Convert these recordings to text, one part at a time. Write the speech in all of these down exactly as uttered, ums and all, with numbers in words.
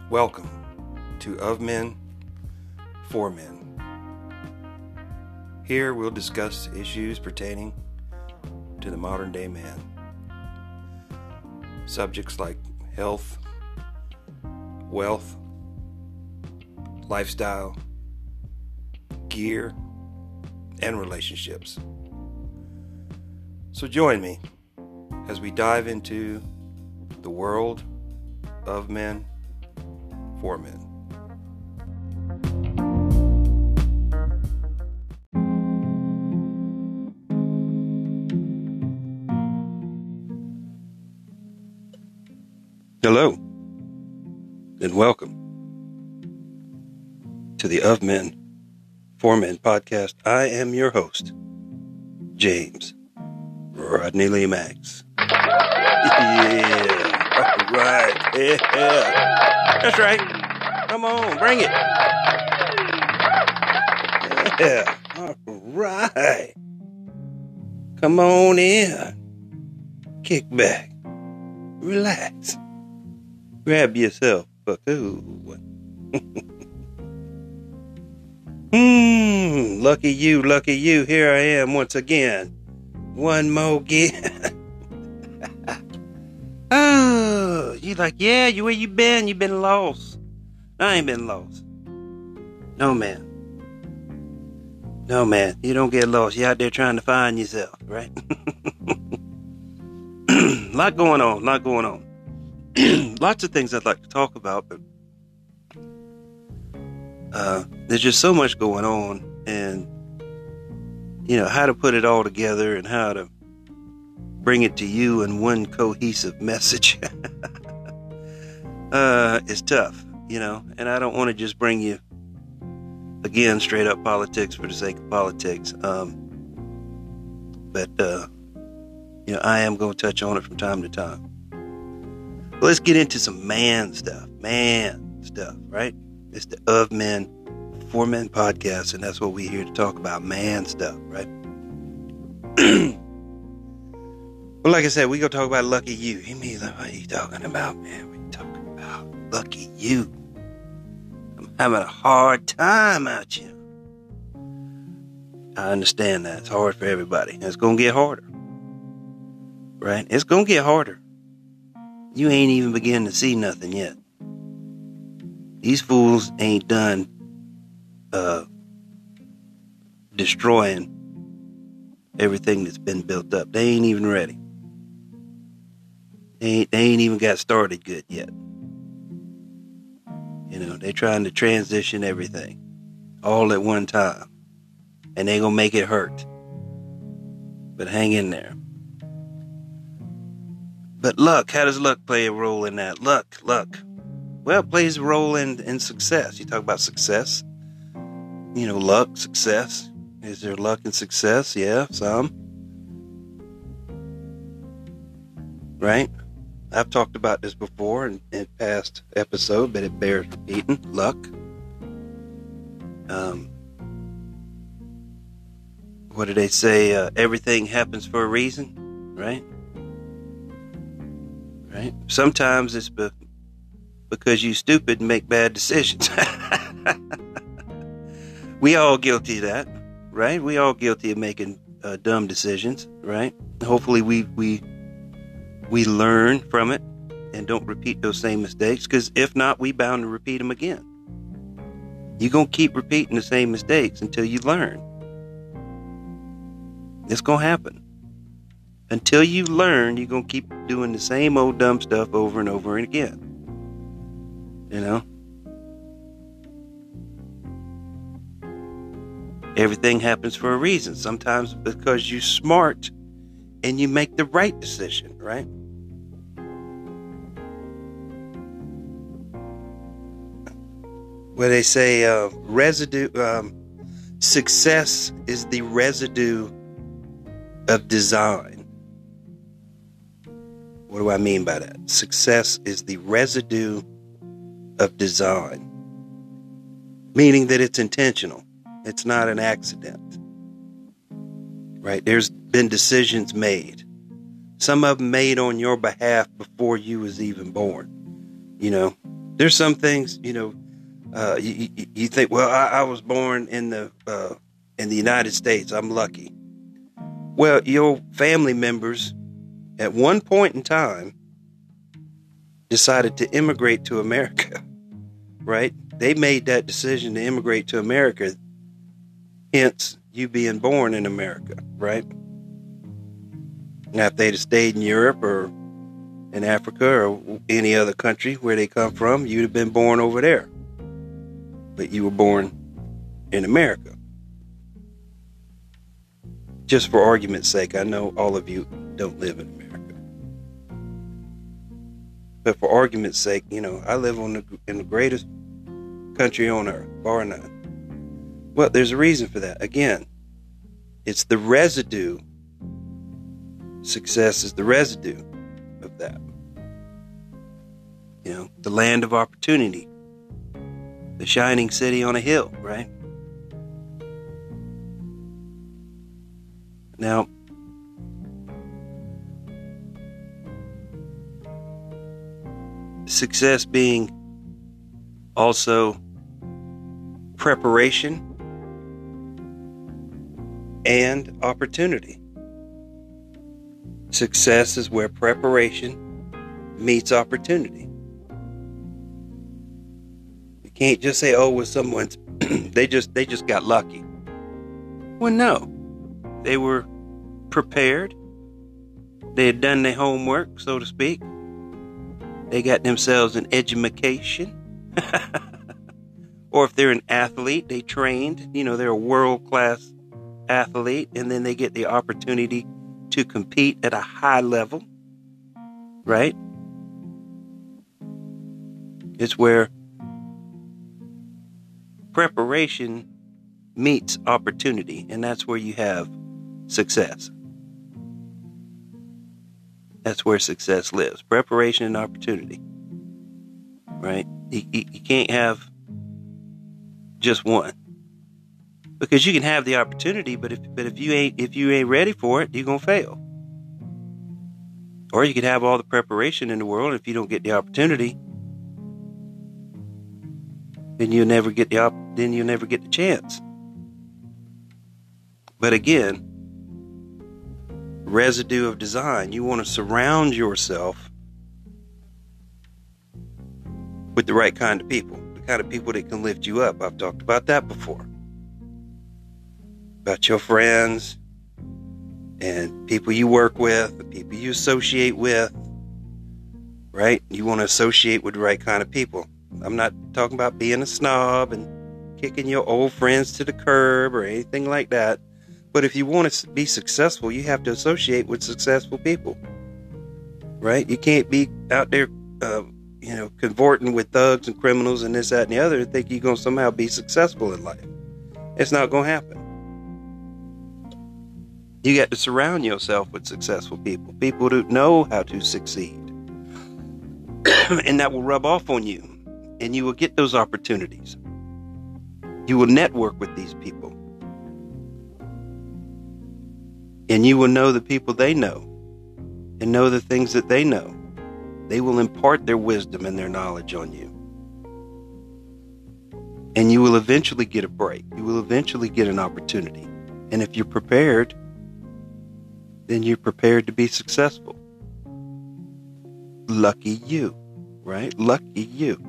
Welcome to Of Men, For Men. Here we'll discuss issues pertaining to the modern day man. Subjects like health, wealth, lifestyle, gear, and relationships. So join me as we dive into the world of men, for men. Hello, and welcome to the Of Men, For Men podcast. I am your host, James Rodney Lee Max. Yeah, all right, yeah, that's right. Come on, bring it. Yeah, all right. Come on in. Kick back. Relax. Grab yourself a cool one. Hmm, lucky you, lucky you. Here I am once again. One more again. Oh, you like, yeah, you where you been? You been lost. I ain't been lost. No, man. No, man. You don't get lost. You're out there trying to find yourself, right? Lot going on, lot going on. Lots of things I'd like to talk about, but uh, there's just so much going on, and you know how to put it all together and how to bring it to you in one cohesive message. uh, it's tough, you know, and I don't want to just bring you again straight up politics for the sake of politics. Um, but uh, you know, I am going to touch on it from time to time. Let's get into some man stuff, man stuff, right? It's the Of Men, For Men podcast, and that's what we're here to talk about, man stuff, right? Well, like I said, we gonna talk about lucky you. You mean, what are you talking about, man? What are you talking about? Lucky you. I'm having a hard time out here. I understand that. It's hard for everybody. It's gonna get harder, right? It's gonna get harder. You ain't even beginning to see nothing yet. These fools ain't done uh, destroying everything that's been built up. They ain't even ready. They ain't, they ain't even got started good yet. You know, they're trying to transition everything all at one time. And they gonna make it hurt. But hang in there. But luck, how does luck play a role in that? Luck, luck. Well, it plays a role in, in success. You talk about success. You know, luck, success. Is there luck and success? Yeah, some. Right? I've talked about this before in, in past episode, but it bears repeating. Luck. Um, what do they say? Uh, everything happens for a reason, right? Right? Sometimes it's be- because you stupid and make bad decisions. We all guilty of that, right? We all guilty of making uh, dumb decisions, right? Hopefully we we we learn from it and don't repeat those same mistakes, because if not, we bound to repeat them again. You're going to keep repeating the same mistakes until you learn. It's going to happen. Until you learn, you're going to keep doing the same old dumb stuff over and over again. You know? Everything happens for a reason. Sometimes because you're smart and you make the right decision, right? Where they say uh, residue, um, success is the residue of design. What do I mean by that? Success is the residue of design, meaning that it's intentional. It's not an accident, right? There's been decisions made. Some of them made on your behalf before you was even born, you know. There's some things, you know, uh, you, you, you think, well, I, I was born in the uh, in the United States. I'm lucky. Well, your family members at one point in time decided to immigrate to America, right? They made that decision to immigrate to America, hence you being born in America, right? Now, if they'd have stayed in Europe or in Africa or any other country where they come from, you'd have been born over there. But you were born in America. Just for argument's sake, I know all of you don't live in America. But for argument's sake, you know, I live on the, in the greatest country on earth, bar none. Well, there's a reason for that. Again, it's the residue. Success is the residue of that. You know, the land of opportunity. The shining city on a hill, right? Now, success being also preparation and opportunity. Success is where preparation meets opportunity. You can't just say, "Oh, well, someone's they just they just got lucky." Well, no, they were prepared. They had done their homework, so to speak. They got themselves an education. Or if they're an athlete, they trained. You know, they're a world-class athlete, and then they get the opportunity to compete at a high level, right? It's where preparation meets opportunity, and that's where you have success. That's where success lives. Preparation and opportunity, right? You, you, you can't have just one, because you can have the opportunity, but if but if you ain't if you ain't ready for it, you're gonna fail. Or you could have all the preparation in the world, if you don't get the opportunity, then you'll never get the op- then you'll never get the chance. But again, residue of design. You want to surround yourself with the right kind of people, the kind of people that can lift you up. I've talked about that before. About your friends and people you work with, the people you associate with, right? You want to associate with the right kind of people. I'm not talking about being a snob and kicking your old friends to the curb or anything like that. But if you want to be successful, you have to associate with successful people, right? You can't be out there, uh, you know, convorting with thugs and criminals and this, that, and the other and think you're going to somehow be successful in life. It's not going to happen. You got to surround yourself with successful people, people who know how to succeed. And that will rub off on you, and you will get those opportunities. You will network with these people. And you will know the people they know and know the things that they know. They will impart their wisdom and their knowledge on you. And you will eventually get a break. You will eventually get an opportunity. And if you're prepared, then you're prepared to be successful. Lucky you, right? Lucky you.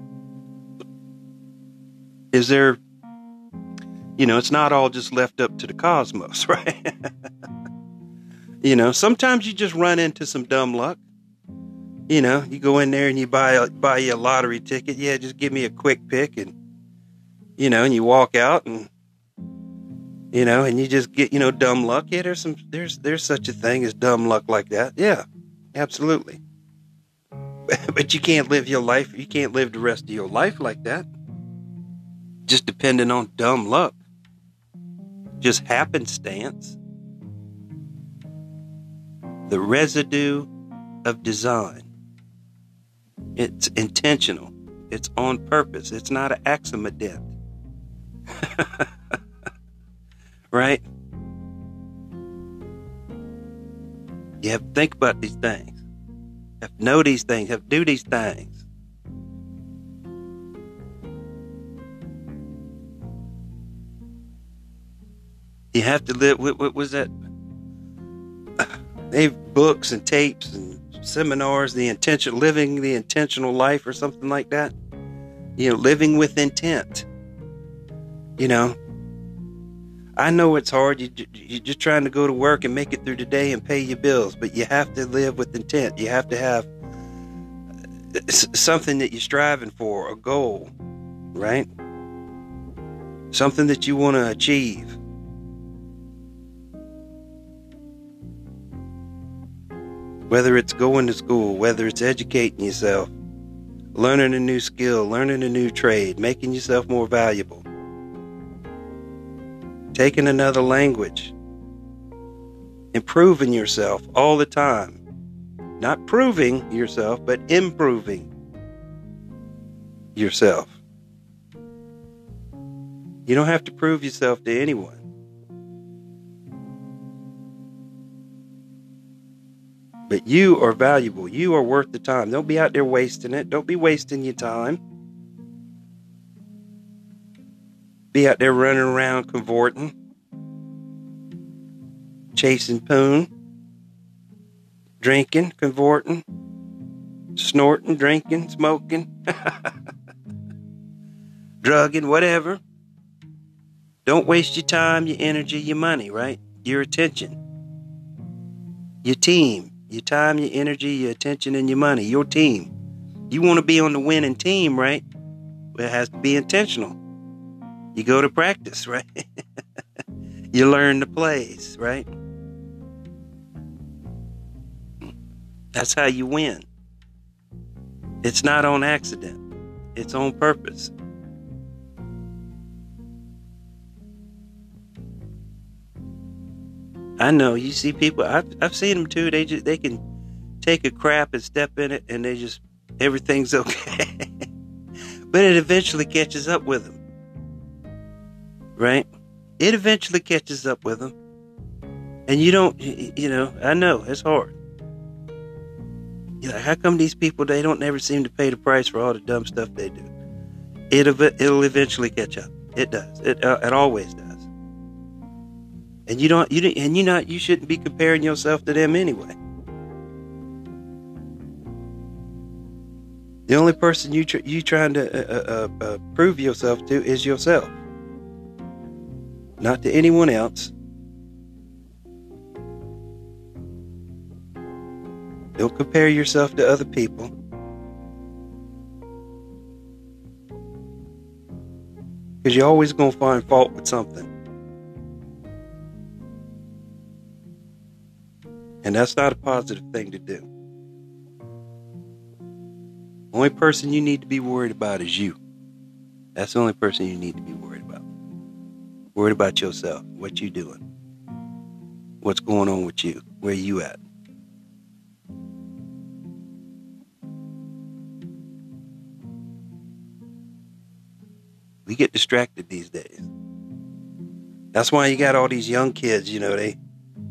Is there, you know, it's not all just left up to the cosmos, right? You know, sometimes you just run into some dumb luck. You know, you go in there and you buy a, buy you a lottery ticket. Yeah, just give me a quick pick, and you know, and you walk out, and you know, and you just get, you know, dumb luck. Yeah, there's some there's there's such a thing as dumb luck like that. Yeah, absolutely. But you can't live your life. You can't live the rest of your life like that, just depending on dumb luck, just happenstance. The residue of design. It's intentional. It's on purpose. It's not an accident. Right? You have to think about these things. You have to know these things. You have to do these things. You have to live. What, what was that? They have books and tapes and seminars. The intention, living the intentional life, or something like that. You know, living with intent. You know, I know it's hard. You, you're just trying to go to work and make it through the day and pay your bills, but you have to live with intent. You have to have something that you're striving for, a goal, right? Something that you want to achieve. Whether it's going to school, whether it's educating yourself, learning a new skill, learning a new trade, making yourself more valuable, taking another language, improving yourself all the time. Not proving yourself, but improving yourself. You don't have to prove yourself to anyone. But you are valuable. You are worth the time. Don't be out there wasting it. Don't be wasting your time. Be out there running around cavorting, chasing poon, drinking, cavorting, snorting, drinking, smoking, drugging, whatever. Don't waste your time, your energy, your money, right? Your attention. Your team. Your time, your energy, your attention, and your money. Your team. You want to be on the winning team, right? Well, it has to be intentional. You go to practice, right? You learn the plays, right? That's how you win. It's not on accident. It's on purpose. I know, you see people, I've, I've seen them too, they just, they can take a crap and step in it and they just, everything's okay. But it eventually catches up with them. Right? It eventually catches up with them. And you don't, you know, I know, it's hard. You're like, how come these people, they don't never seem to pay the price for all the dumb stuff they do? It'll, it'll eventually catch up. It does. It, uh, it always does. And you don't, you don't, and you not, you shouldn't be comparing yourself to them anyway. The only person you tr- you trying to uh, uh, uh, prove yourself to is yourself, not to anyone else. Don't compare yourself to other people. Because you're always going to find fault with something. And that's not a positive thing to do. The only person you need to be worried about is you. That's the only person you need to be worried about. Worried about yourself. What you doing. What's going on with you. Where you at. We get distracted these days. That's why you got all these young kids, you know, they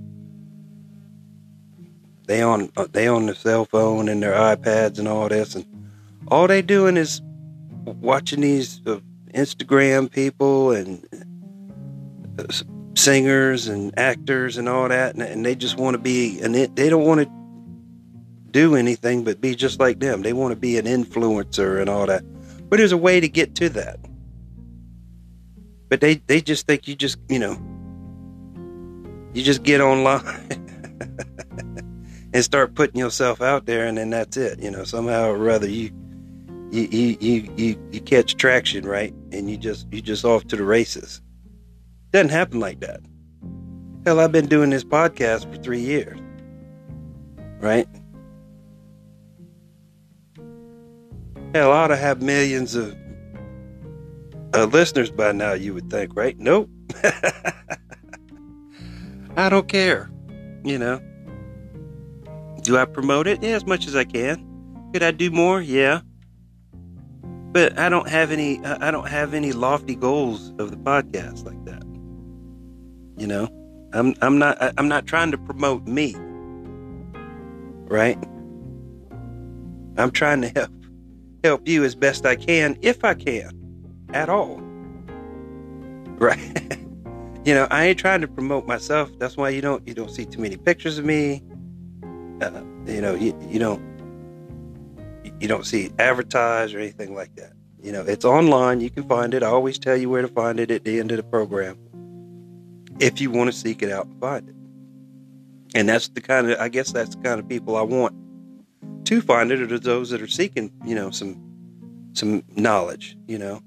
They on they on the cell phone and their iPads and all this, and all they doing is watching these uh, Instagram people and uh, singers and actors and all that, and, and they just want to be, and they, they don't want to do anything but be just like them. They want to be an influencer and all that. But there's a way to get to that. But they, they just think you just, you know, you just get online and start putting yourself out there, and then that's it. You know, somehow or other you you you you you, you catch traction, right? And you just you just off to the races. Doesn't happen like that. Hell, I've been doing this podcast for three years. Right? Hell, I ought to have millions of uh, listeners by now, you would think, right? Nope. I don't care. You know. Do I promote it? Yeah, as much as I can. Could I do more? Yeah. But I don't have any. I don't have any lofty goals of the podcast like that. You know, I'm. I'm not. I'm not trying to promote me. Right. I'm trying to help help you as best I can, if I can, at all. Right. you know, I ain't trying to promote myself. That's why you don't you don't see too many pictures of me. Uh, you know, you, you don't you don't see advertised or anything like that. You know, it's online. You can find it. I always tell you where to find it at the end of the program, if you want to seek it out and find it. And that's the kind of, I guess that's the kind of people I want to find it, are those that are seeking, you know, some some knowledge, you know,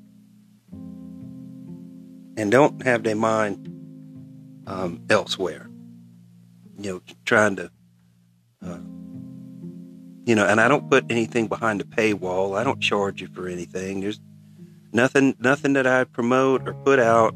and don't have their mind um, elsewhere, you know, trying to, uh, you know, and I don't put anything behind the paywall. I don't charge you for anything. There's nothing, nothing that I promote or put out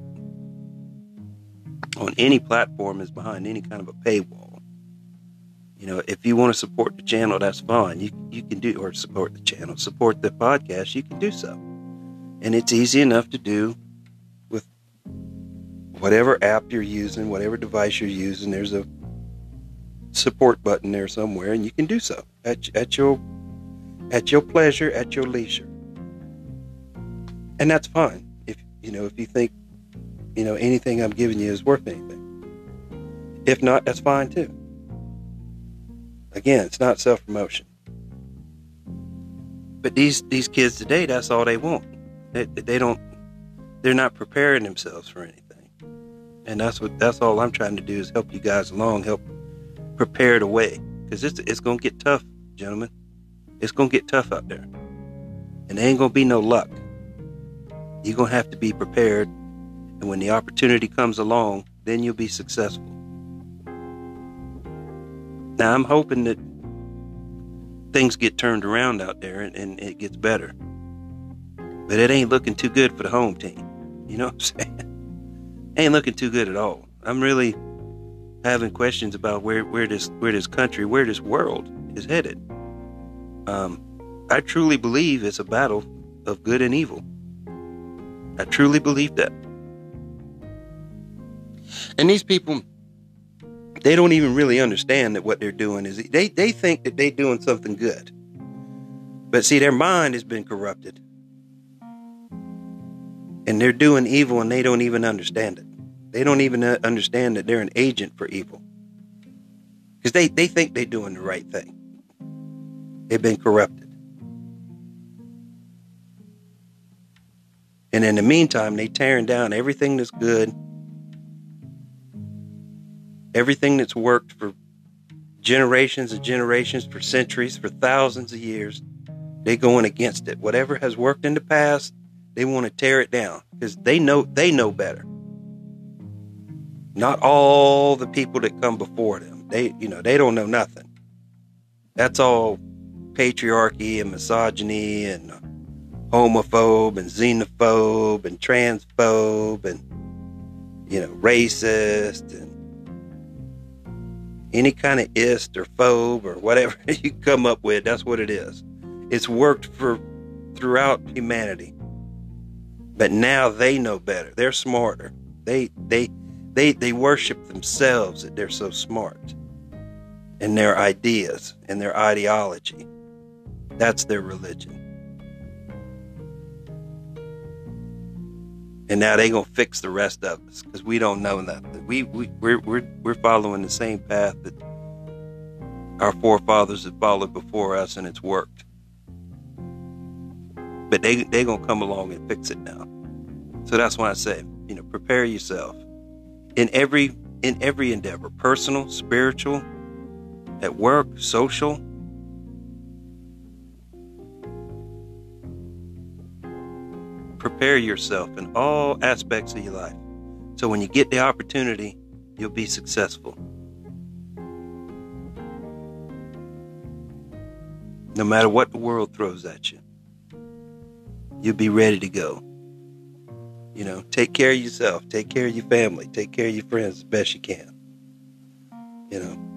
on any platform is behind any kind of a paywall. You know, if you want to support the channel, that's fine. You you can do, or support the channel, support the podcast, you can do so. And it's easy enough to do with whatever app you're using, whatever device you're using. There's a support button there somewhere, and you can do so at at your at your pleasure, at your leisure. And that's fine. If you know, if you think, you know, anything I'm giving you is worth anything. If not, that's fine too. Again, it's not self-promotion. But these these kids today, that's all they want. They, they don't, they're not preparing themselves for anything. And that's what that's all I'm trying to do, is help you guys along, help prepare the way. Because it's, it's going to get tough, gentlemen. It's going to get tough out there. And there ain't going to be no luck. You're going to have to be prepared. And when the opportunity comes along, then you'll be successful. Now, I'm hoping that things get turned around out there and, and it gets better. But it ain't looking too good for the home team. You know what I'm saying? Ain't looking too good at all. I'm really having questions about where, where this where this country, where this world is headed. Um, I truly believe it's a battle of good and evil. I truly believe that. And these people, they don't even really understand that what they're doing is, they, they think that they're doing something good. But see, their mind has been corrupted. And they're doing evil and they don't even understand it. They don't even understand that they're an agent for evil. Because they, they think they're doing the right thing. They've been corrupted. And in the meantime, they tearing down everything that's good. Everything that's worked for generations and generations, for centuries, for thousands of years, they're going against it. Whatever has worked in the past, they want to tear it down because they know they know better. Not all the people that come before them. They, you know, they don't know nothing. That's all patriarchy and misogyny and homophobe and xenophobe and transphobe and, you know, racist and any kind of ist or phobe or whatever you come up with. That's what it is. It's worked for throughout humanity. But now they know better. They're smarter. They they they they worship themselves that they're so smart. And their ideas and their ideology. That's their religion. And now they gonna fix the rest of us because we don't know nothing. We we we're we're we're following the same path that our forefathers have followed before us, and it's worked. But they they gonna come along and fix it now. So that's why I say, you know, prepare yourself in every in every endeavor, personal, spiritual, at work, social. Prepare yourself in all aspects of your life. So when you get the opportunity, you'll be successful. No matter what the world throws at you, you'll be ready to go. You know, take care of yourself, take care of your family, take care of your friends as best you can. You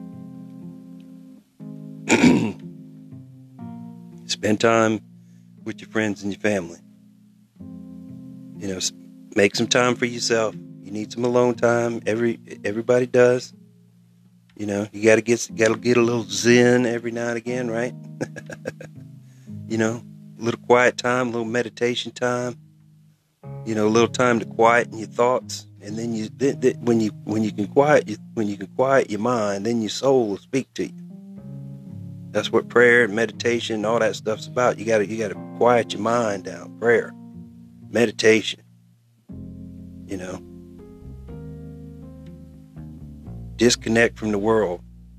know, spend time with your friends and your family. You know, make some time for yourself. You need some alone time. Every everybody does. You know, you gotta get gotta get a little zen every now and again, right? You know, a little quiet time, a little meditation time. you know, a little time to quieten your thoughts, and then you, th- th- when you, when you can quiet, you, when you can quiet your mind, then your soul will speak to you. That's what prayer and meditation and all that stuff's about. You gotta, you gotta quiet your mind down. Prayer, meditation, you know, disconnect from the world.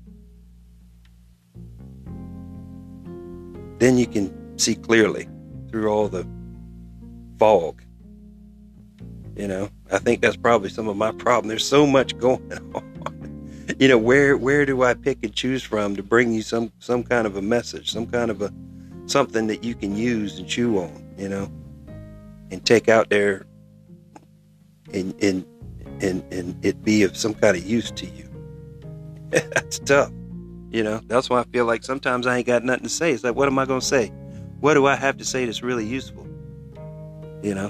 Then you can see clearly through all the fog. You know, I think that's probably some of my problem. There's so much going on. You know, where where do I pick and choose from to bring you some some kind of a message, some kind of a something that you can use and chew on, you know, and take out there and and and, and it be of some kind of use to you. That's tough. You know, that's why I feel like sometimes I ain't got nothing to say. It's like, what am I going to say? What do I have to say that's really useful? You know,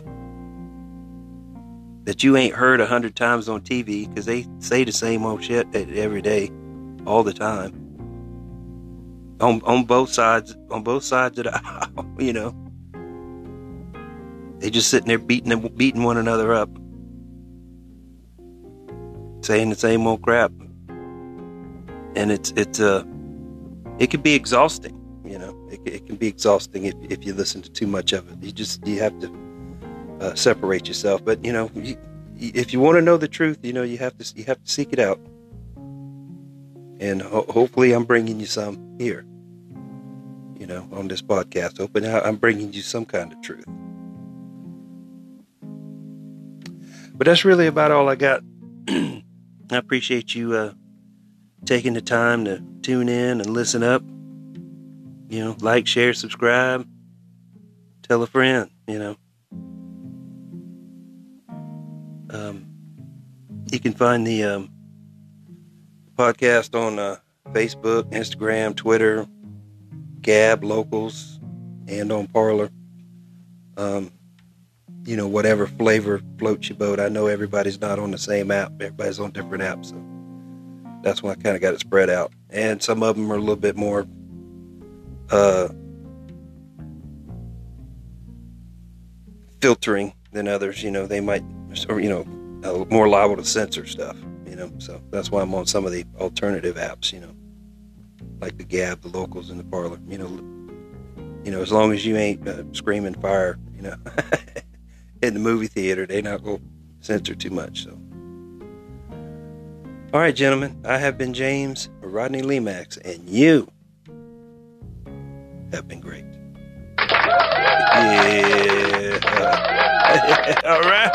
that you ain't heard a hundred times on T V, because they say the same old shit every day, all the time. On on both sides, on both sides of the aisle, you know. They just sitting there beating beating one another up, saying the same old crap. And it's it's uh it can be exhausting, you know. It, it can be exhausting if if you listen to too much of it. You just you have to uh, separate yourself. But you know, you, if you want to know the truth, you know, you have to you have to seek it out. And ho- hopefully, I'm bringing you some here, you know, on this podcast. Hoping I'm bringing you some kind of truth. But that's really about all I got. I appreciate you. Uh, taking the time to tune in and listen up, you know, like, share, subscribe, tell a friend, you know. Um, you can find the um, podcast on uh, Facebook, Instagram, Twitter, Gab, Locals, and on Parler. Um, you know, whatever flavor floats your boat. I know everybody's not on the same app. Everybody's on different apps, so that's why I kind of got it spread out. And some of them are a little bit more uh, filtering than others. You know, they might, or, you know, uh, more liable to censor stuff, you know. So that's why I'm on some of the alternative apps, you know, like the Gab, the Locals, and the Parler. You know, you know, as long as you ain't uh, screaming fire, you know, in the movie theater, they not going to censor too much, so. All right, gentlemen, I have been James Rodney Lemax, and you have been great. Yeah. All right.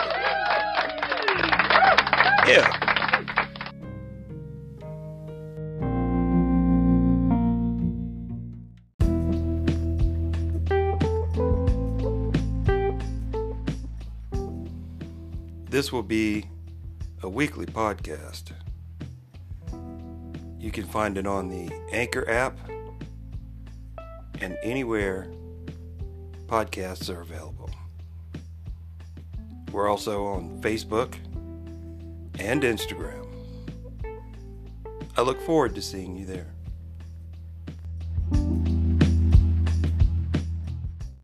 Yeah. This will be a weekly podcast. You can find it on the Anchor app and anywhere podcasts are available. We're also on Facebook and Instagram. I look forward to seeing you there.